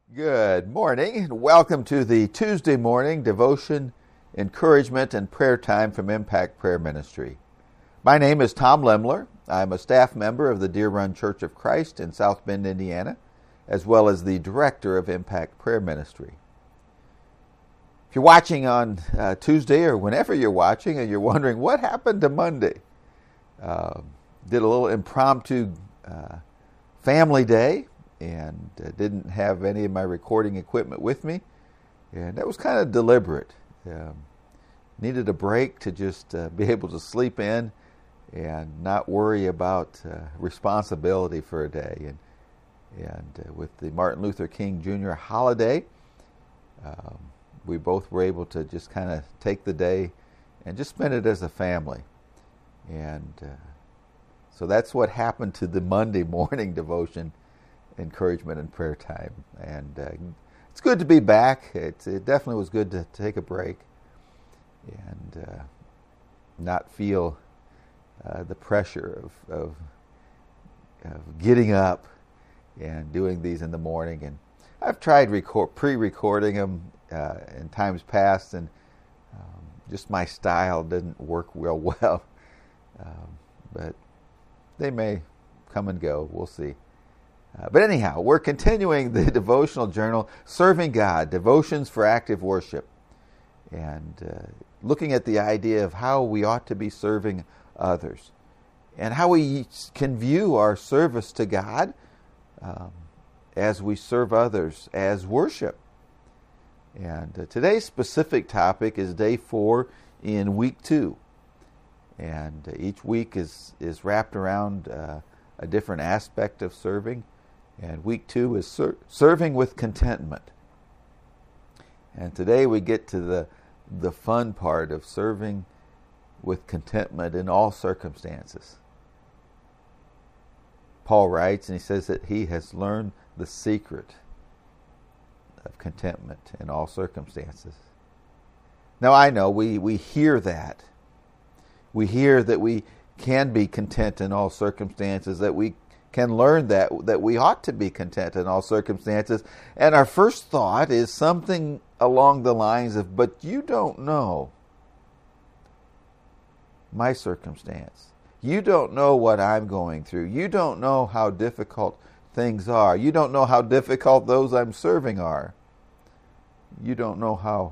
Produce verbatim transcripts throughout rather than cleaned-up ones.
Good morning, and welcome to the Tuesday morning devotion, encouragement, and prayer time from Impact Prayer Ministry. My name is Tom Lemler. I'm a staff member of the Deer Run Church of Christ in South Bend, Indiana, as well as the director of Impact Prayer Ministry. If you're watching on uh, Tuesday or whenever you're watching and you're wondering what happened to Monday, uh, did a little impromptu uh, family day and uh, didn't have any of my recording equipment with me, and that was kind of deliberate. Um, needed a break to just uh, be able to sleep in and not worry about uh, responsibility for a day. And and uh, with the Martin Luther King Junior holiday, um, we both were able to just kind of take the day and just spend it as a family. And uh, so that's what happened to the Monday morning devotion, encouragement, and prayer time. And uh, it's good to be back. It, it definitely was good to take a break and uh, not feel uh, the pressure of, of, of getting up and doing these in the morning. And I've tried record, pre-recording them uh, in times past, and um, just my style didn't work real well. Um, but they may come and go. We'll see. Uh, but anyhow, we're continuing the devotional journal, Serving God, Devotions for Active Worship, and uh, looking at the idea of how we ought to be serving others and how we can view our service to God um, as we serve others as worship. And uh, today's specific topic is day four in week two. And uh, each week is, is wrapped around uh, a different aspect of serving. And week two is ser- serving with contentment. And today we get to the the fun part of serving with contentment in all circumstances. Paul writes, and he says that he has learned the secret of contentment in all circumstances. Now I know we, we hear that. We hear that we can be content in all circumstances, that we can learn that that we ought to be content in all circumstances. And our first thought is something along the lines of, but you don't know my circumstance. You don't know what I'm going through. You don't know how difficult things are. You don't know how difficult those I'm serving are. You don't know how.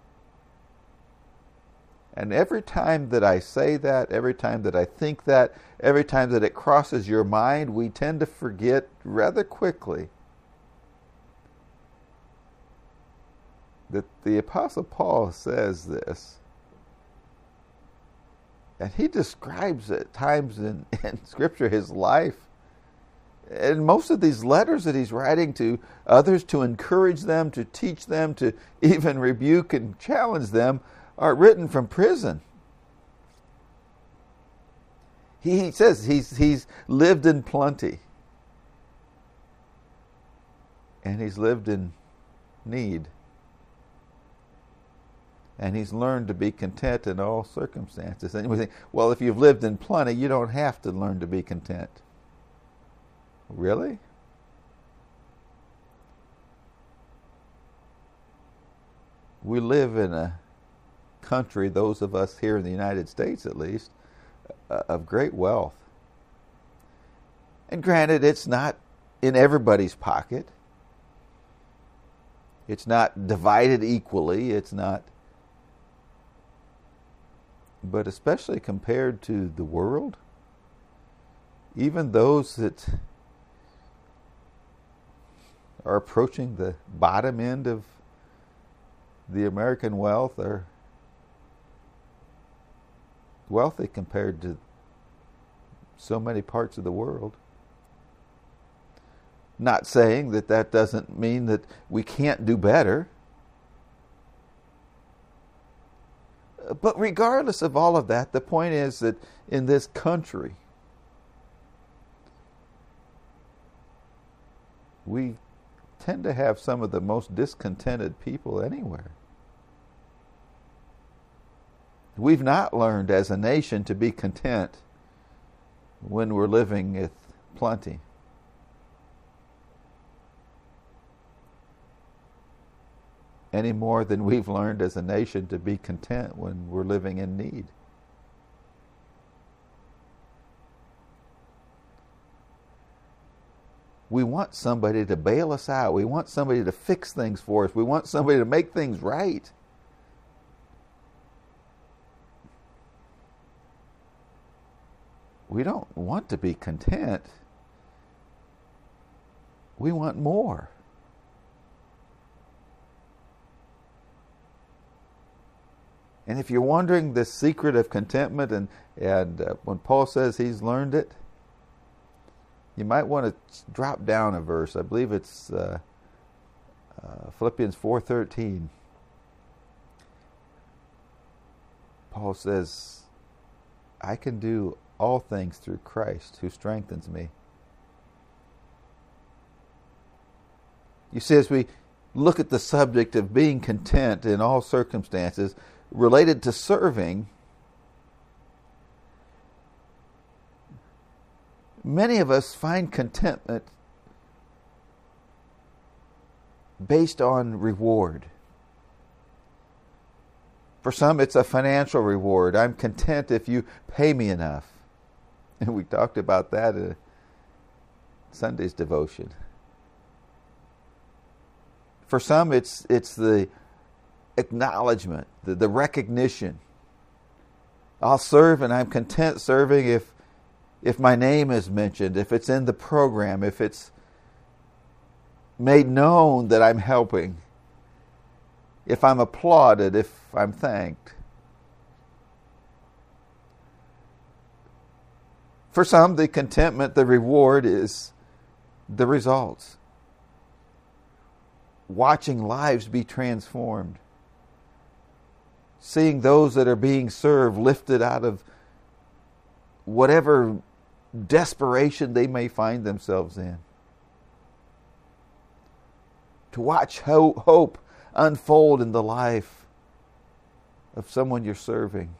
And every time that I say that, every time that I think that, every time that it crosses your mind, we tend to forget rather quickly that the Apostle Paul says this. And he describes at times in, in Scripture his life. And most of these letters that he's writing to others to encourage them, to teach them, to even rebuke and challenge them, are written from prison. He says he's he's lived in plenty. And he's lived in need. And he's learned to be content in all circumstances. And we think, well, if you've lived in plenty, you don't have to learn to be content. Really? We live in a country, those of us here in the United States at least, uh, of great wealth. And granted, it's not in everybody's pocket. It's not divided equally. It's not. But especially compared to the world, even those that are approaching the bottom end of the American wealth are wealthy compared to so many parts of the world. Not saying that that doesn't mean that we can't do better. But regardless of all of that, the point is that in this country, we tend to have some of the most discontented people anywhere. We've not learned as a nation to be content when we're living with plenty. any more than we've learned as a nation to be content when we're living in need. We want somebody to bail us out. We want somebody to fix things for us. We want somebody to make things right. We don't want to be content. We want more. And if you're wondering the secret of contentment, and, and uh, when Paul says he's learned it, you might want to drop down a verse. I believe it's uh, uh, Philippians four thirteen. Paul says, I can do all things through Christ who strengthens me. You see, as we look at the subject of being content in all circumstances related to serving, many of us find contentment based on reward. For some, it's a financial reward. I'm content if you pay me enough. And we talked about that in Sunday's devotion. For some, it's it's the acknowledgement, the, the recognition. I'll serve, and I'm content serving if if my name is mentioned, if it's in the program, if it's made known that I'm helping, if I'm applauded, if I'm thanked. For some, the contentment, the reward is the results. Watching lives be transformed. Seeing those that are being served lifted out of whatever desperation they may find themselves in. To watch ho- hope unfold in the life of someone you're serving.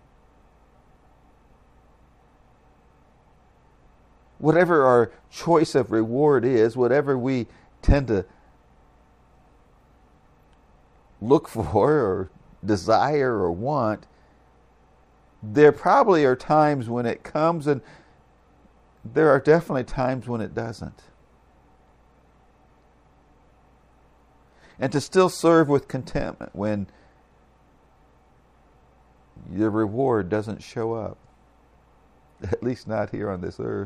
Whatever our choice of reward is, whatever we tend to look for or desire or want, there probably are times when it comes, and there are definitely times when it doesn't. And to still serve with contentment when your reward doesn't show up, at least not here on this earth,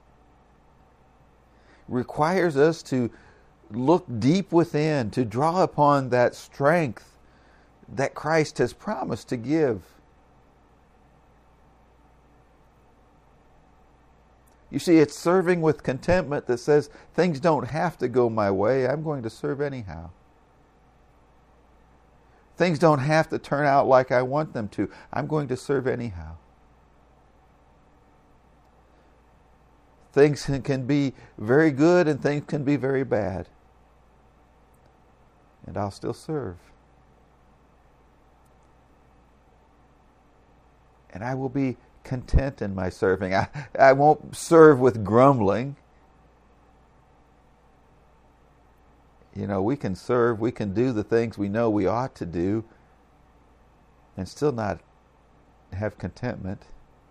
requires us to look deep within, to draw upon that strength that Christ has promised to give. You see, it's serving with contentment that says, things don't have to go my way. I'm going to serve anyhow. Things don't have to turn out like I want them to. I'm going to serve anyhow. Things can be very good and things can be very bad. And I'll still serve. And I will be content in my serving. I, I won't serve with grumbling. You know, we can serve, we can do the things we know we ought to do and still not have contentment.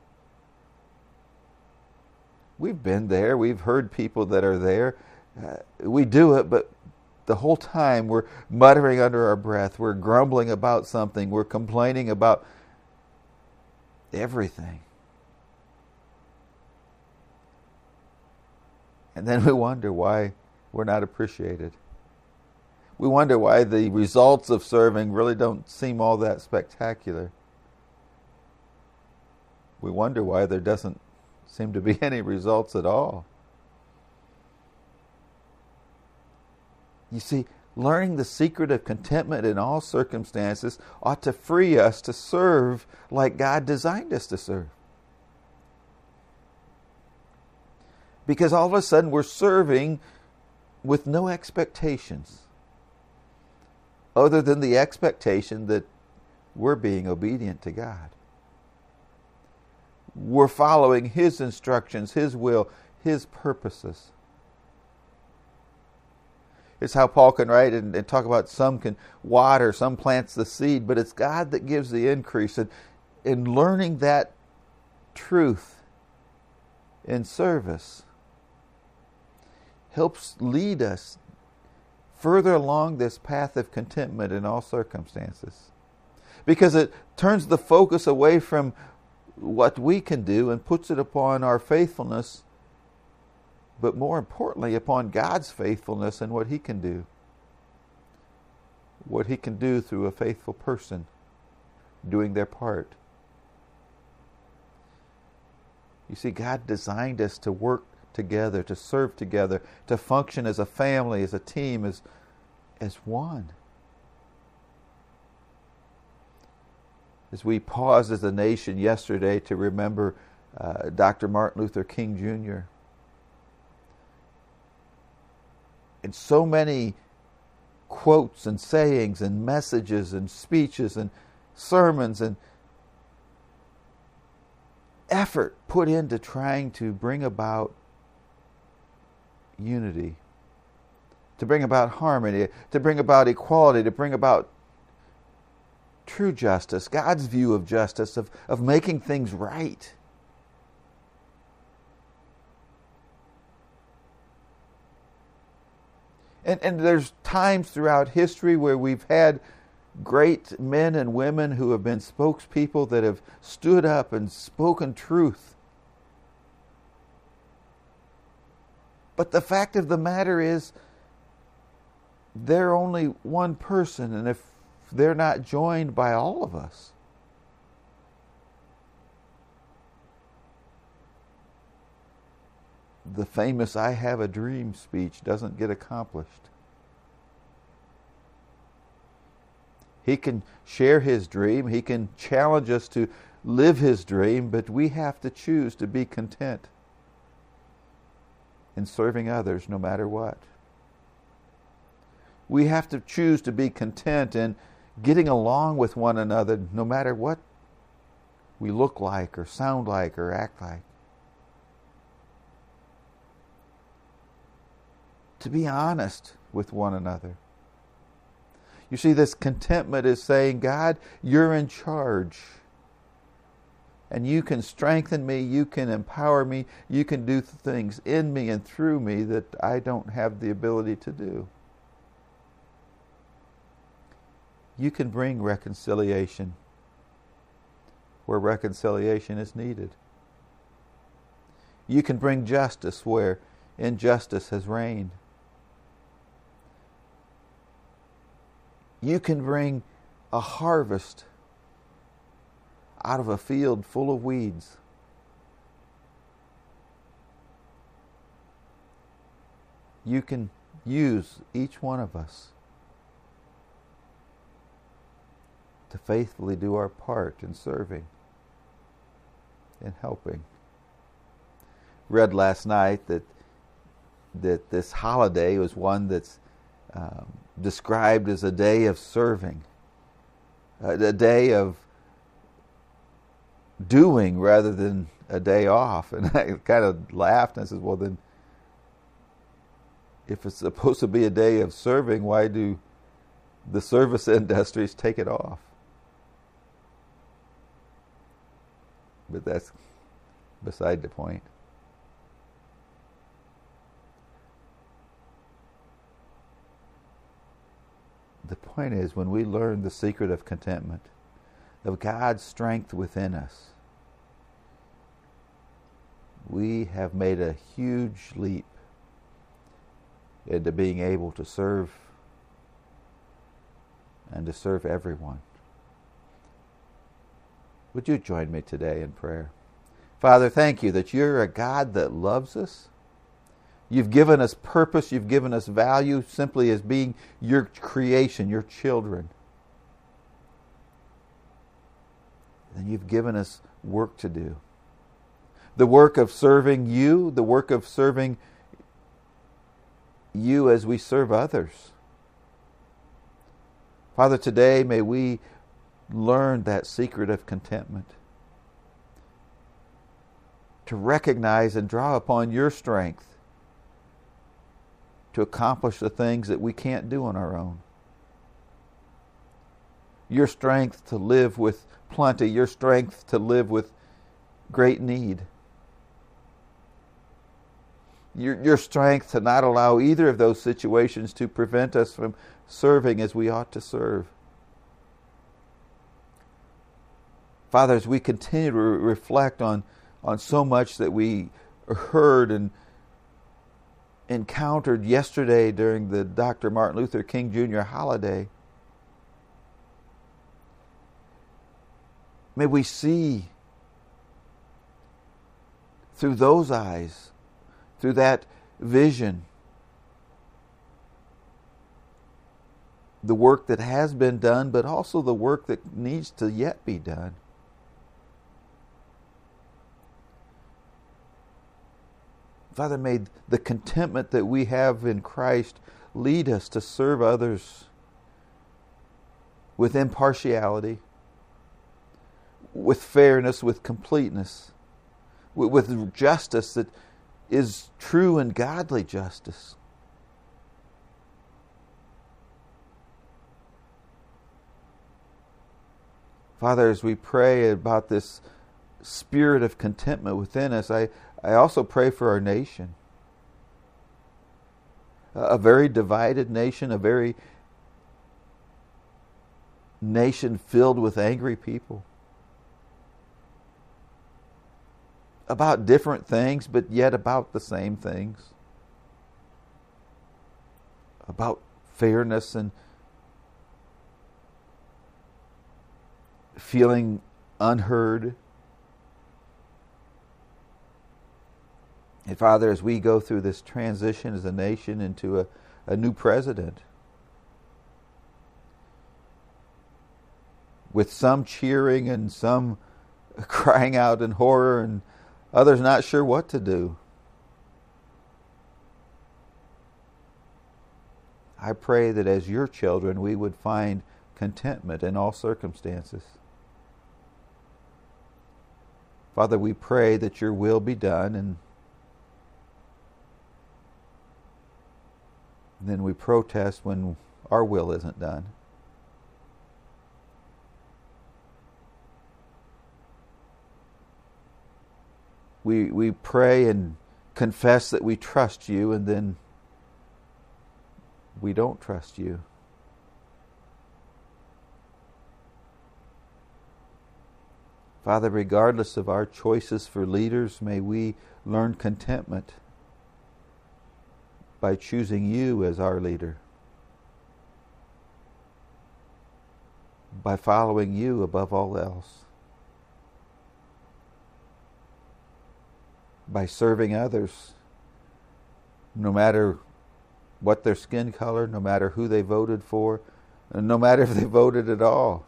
We've been there. We've heard people that are there. Uh, we do it, but the whole time we're muttering under our breath. We're grumbling about something. We're complaining about everything. And then we wonder why we're not appreciated. We wonder why the results of serving really don't seem all that spectacular. We wonder why there doesn't seem to be any results at all. You see, learning the secret of contentment in all circumstances ought to free us to serve like God designed us to serve. Because all of a sudden we're serving with no expectations other than the expectation that we're being obedient to God. We're following His instructions, His will, His purposes. It's how Paul can write and, and talk about some can water, some plants the seed, but it's God that gives the increase. And in learning that truth in service helps lead us further along this path of contentment in all circumstances. Because it turns the focus away from what we can do and puts it upon our faithfulness, but more importantly, upon God's faithfulness and what He can do. What He can do through a faithful person doing their part. You see, God designed us to work together, to serve together, to function as a family, as a team, as, as one. As we paused as a nation yesterday to remember uh, Doctor Martin Luther King Junior And so many quotes and sayings and messages and speeches and sermons and effort put into trying to bring about unity, to bring about harmony, to bring about equality, to bring about true justice, God's view of justice, of, of making things right. And, and there's times throughout history where we've had great men and women who have been spokespeople that have stood up and spoken truth. But the fact of the matter is, they're only one person, and if they're not joined by all of us, the famous "I have a dream" speech doesn't get accomplished. He can share his dream. He can challenge us to live his dream, but we have to choose to be content in serving others no matter what. We have to choose to be content in getting along with one another no matter what we look like or sound like or act like. To be honest with one another. You see, this contentment is saying, God, you're in charge. And you can strengthen me, you can empower me, you can do things in me and through me that I don't have the ability to do. You can bring reconciliation where reconciliation is needed. You can bring justice where injustice has reigned. You can bring a harvest out of a field full of weeds. You can use each one of us to faithfully do our part in serving and helping. Read last night that that this holiday was one that's um, described as a day of serving, a, a day of doing rather than a day off. And I kind of laughed and I said, well then, if it's supposed to be a day of serving, why do the service industries take it off? But that's beside the point. The point is, when we learn the secret of contentment, of God's strength within us, we have made a huge leap into being able to serve and to serve everyone. Would you join me today in prayer? Father, thank you that you're a God that loves us. You've given us purpose. You've given us value simply as being your creation, your children. And you've given us work to do. The work of serving you, the work of serving you as we serve others. Father, today may we learn that secret of contentment. To recognize and draw upon your strength to accomplish the things that we can't do on our own. Your strength to live with plenty, your strength to live with great need. Your, your strength to not allow either of those situations to prevent us from serving as we ought to serve. Father, as we continue to reflect on, on so much that we heard and encountered yesterday during the Doctor Martin Luther King Junior holiday, may we see through those eyes, through that vision, the work that has been done, but also the work that needs to yet be done. Father, may the contentment that we have in Christ lead us to serve others with impartiality, with fairness, with completeness, with justice that is true and godly justice. Father, as we pray about this spirit of contentment within us, I, I also pray for our nation. A very divided nation, a very nation filled with angry people. About different things, but yet about the same things. About fairness and feeling unheard. And Father, as we go through this transition as a nation into a, a new president, with some cheering and some crying out in horror and others not sure what to do, I pray that as your children we would find contentment in all circumstances. Father, we pray that your will be done, and then we protest when our will isn't done. We we pray and confess that we trust you, and then we don't trust you. Father, regardless of our choices for leaders, may we learn contentment by choosing you as our leader, by following you above all else, by serving others, no matter what their skin color, no matter who they voted for, and no matter if they voted at all.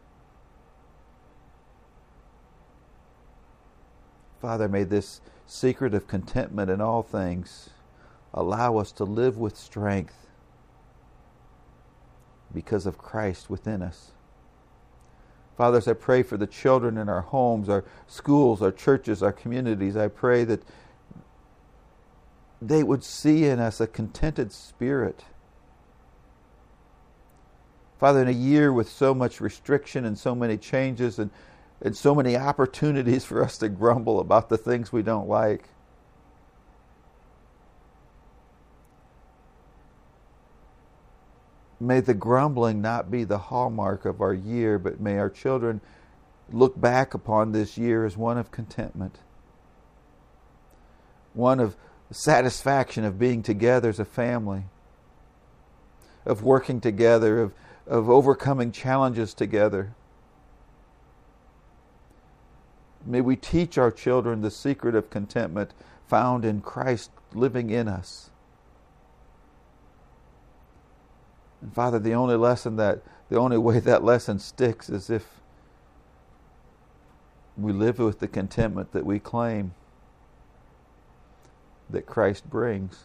Father, may this secret of contentment in all things allow us to live with strength because of Christ within us. Father, as I pray for the children in our homes, our schools, our churches, our communities, I pray that they would see in us a contented spirit. Father, in a year with so much restriction and so many changes and, and so many opportunities for us to grumble about the things we don't like, may the grumbling not be the hallmark of our year, but may our children look back upon this year as one of contentment, one of satisfaction of being together as a family, of working together, of, of overcoming challenges together. May we teach our children the secret of contentment found in Christ living in us. And Father, the only lesson that, the only way that lesson sticks is if we live with the contentment that we claim that Christ brings.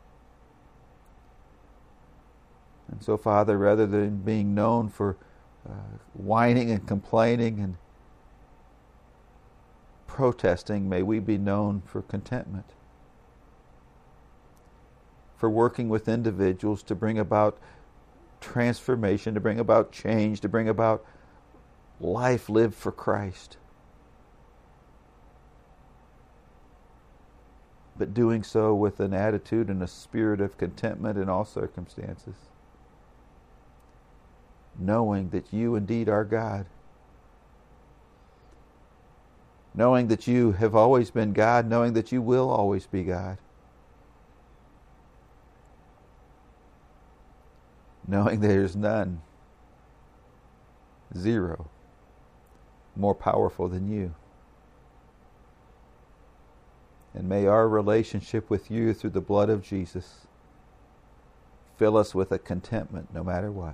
And so, Father, rather than being known for uh, whining and complaining and protesting, may we be known for contentment. for working with individuals to bring about transformation, to bring about change, to bring about life lived for Christ. But doing so with an attitude and a spirit of contentment in all circumstances. Knowing that you indeed are God. Knowing that you have always been God, knowing that you will always be God. Knowing there's none, zero, more powerful than you. And may our relationship with you through the blood of Jesus fill us with a contentment no matter what.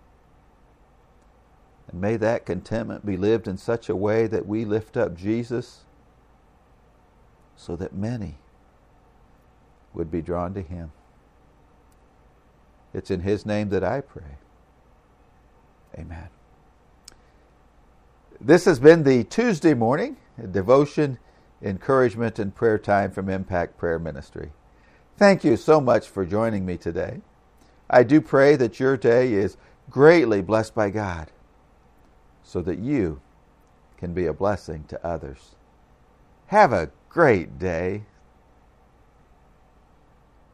And may that contentment be lived in such a way that we lift up Jesus so that many would be drawn to Him. It's in His name that I pray. Amen. This has been the Tuesday morning devotion, encouragement, and prayer time from Impact Prayer Ministry. Thank you so much for joining me today. I do pray that your day is greatly blessed by God so that you can be a blessing to others. Have a great day.